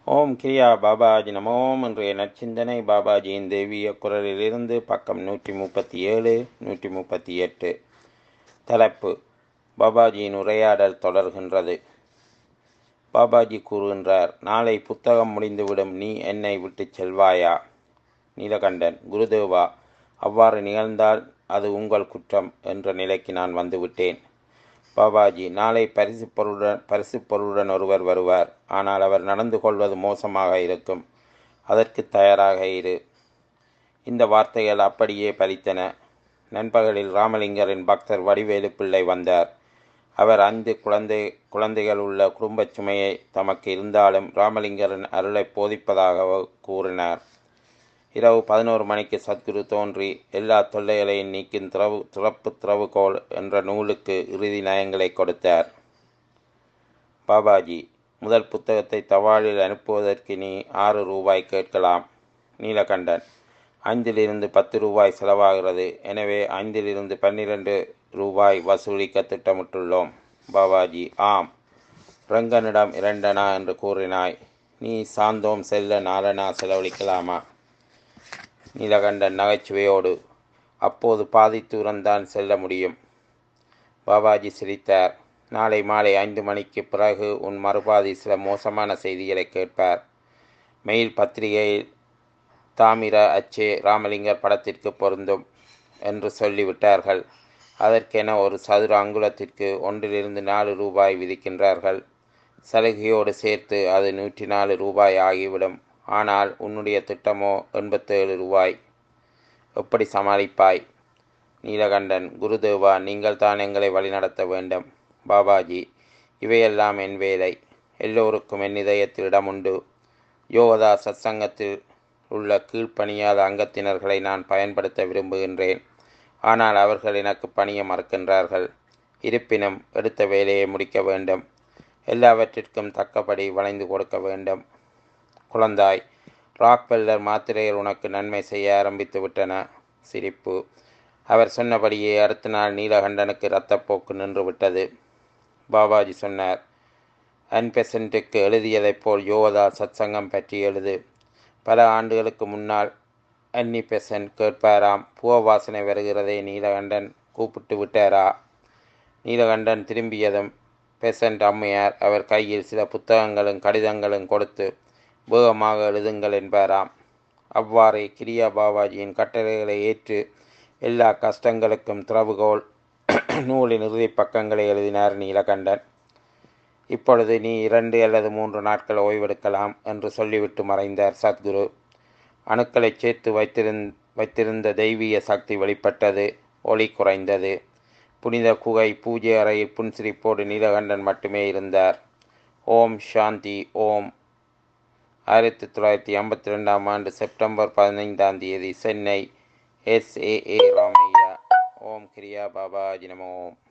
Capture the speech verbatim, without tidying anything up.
ஓம் கிரியா பாபாஜி நமோம். இன்றைய நற்சிந்தனை பாபாஜியின் தெய்வீக குரலிலிருந்து பக்கம் நூற்றி முப்பத்தி ஏழு நூற்றி முப்பத்தி எட்டு. தலைப்பு: பாபாஜியின் உரையாடல் தொடர்கின்றது. பாபாஜி கூறுகின்றார், நாளை புத்தகம் முடிந்துவிடும், நீ என்னை விட்டு செல்வாயா? நீலகண்டன்: குருதேவா, அவ்வாறு நிகழ்ந்தால் அது உங்கள் குற்றம் என்ற நிலைக்கு நான் வந்துவிட்டேன். பாபாஜி: நாளை பரிசு பொருளுடன் பரிசு பொருளுடன் ஒருவர் வருவார். ஆனால் அவர் நடந்து கொள்வது மோசமாக இருக்கும். அதற்கு தயாராக இரு. இந்த வார்த்தைகள் அப்படியே பலித்தன. நண்பகலில் ராமலிங்கரின் பக்தர் வடிவேலு பிள்ளை வந்தார். அவர் ஐந்து குழந்தை குழந்தைகள் உள்ள குடும்பச் சுமையை தமக்கு இருந்தாலும் ராமலிங்கரின் அருளை போதிப்பதாக கூறினார். இரவு பதினோரு மணிக்கு சத்குரு தோன்றி எல்லா தொல்லைகளையும் நீக்கும் திறவு திறப்பு திறவுகோள் என்ற நூலுக்கு இறுதி நயங்களை கொடுத்தார். பாபாஜி: முதல் புத்தகத்தை தபாலில் அனுப்புவதற்கு நீ ஆறு ரூபாய் கேட்கலாம். நீலகண்டன்: ஐந்திலிருந்து பத்து ரூபாய் செலவாகிறது. எனவே ஐந்திலிருந்து பன்னிரண்டு ரூபாய் வசூலிக்க திட்டமிட்டுள்ளோம். பாபாஜி: ஆம், ரங்கனிடம் இரண்டனா என்று கூறினாய். நீ சாந்தோம் செல்ல நாலனா செலவழிக்கலாமா? நீலகண்டன் நகைச்சுவையோடு: அப்போது பாதி தூரம்தான் செல்ல முடியும். பாபாஜி சிரித்தார். நாளை மாலை ஐந்து மணிக்கு பிறகு உன் மறுபாதி சில மோசமான செய்திகளை கேட்பார். மெயில் பத்திரிகையில் தாமிர அச்சே ராமலிங்கர் படத்திற்கு பொருந்தும் என்று சொல்லிவிட்டார்கள். அதற்கென ஒரு சதுர அங்குலத்திற்கு ஒன்றிலிருந்து நாலு ரூபாய் விதிக்கின்றார்கள். சலுகையோடு சேர்த்து அது நூற்றி நாலு ரூபாய் ஆகிவிடும். ஆனால் உன்னுடைய திட்டமோ எண்பத்தேழு ரூபாய். எப்படி சமாளிப்பாய்? நீலகண்டன்: குருதேவா, நீங்கள் தான் எங்களை வழிநடத்த வேண்டும். பாபாஜி: இவையெல்லாம் என் வேலை. எல்லோருக்கும் என் இதயத்தில் இடம் உண்டு. யோகதா சத்சங்கத்தில் உள்ள கீழ்ப்பணியாத அங்கத்தினர்களை நான் பயன்படுத்த விரும்புகின்றேன். ஆனால் அவர்கள் எனக்கு பணிய மறுக்கின்றார்கள். இருப்பினும் எடுத்த வேலையை முடிக்க வேண்டும். எல்லாவற்றிற்கும் தக்கபடி வளைந்து கொடுக்க வேண்டும். குழந்தாய், ராக்வெல்லர் மாத்திரைகள் உனக்கு நன்மை செய்ய ஆரம்பித்து விட்டன. சிரிப்பு. அவர் சொன்னபடியே அடுத்த நாள் நீலகண்டனுக்கு இரத்தப்போக்கு நின்று விட்டது. பாபாஜி சொன்னார், அன்பெசன்ட்டுக்கு எழுதியதைப் போல் யோகதா சத்சங்கம் பற்றி எழுது. பல ஆண்டுகளுக்கு முன்னால் அன்னி பெசன்ட் கேட்பாராம், பூவ வாசனை வருகிறதே, நீலகண்டன் கூப்பிட்டு விட்டாரா? நீலகண்டன் திரும்பியதும் பெசன்ட் அம்மையார் அவர் கையில் சில புத்தகங்களும் கடிதங்களும் கொடுத்து வேகமாக எழுதுங்கள் என்பாராம். அவ்வாறே கிரியா பாபாஜியின் கட்டளைகளை ஏற்று எல்லா கஷ்டங்களுக்கும் திறவுகோல் நூலின் இறுதி பக்கங்களை எழுதினார் நீலகண்டன். இப்பொழுது நீ இரண்டு அல்லது மூன்று நாட்கள் ஓய்வெடுக்கலாம் என்று சொல்லிவிட்டு மறைந்தார் சத்குரு. அணுக்களை சேர்த்து வைத்திருந் வைத்திருந்த தெய்வீக சக்தி வெளிப்பட்டது. ஒளி குறைந்தது. புனித குகை பூஜை அறையில் புன்சிரிப்போடு நீலகண்டன் மட்டுமே இருந்தார். ஓம் சாந்தி. ஓம். ஆயிரத்தி தொள்ளாயிரத்தி ஐம்பத்தி ரெண்டாம் ஆண்டு செப்டம்பர் பதினைந்தாம் தேதி, Chennai. S A A Ramaiah. ஓம் கிரியா பாபாஜி நமோ.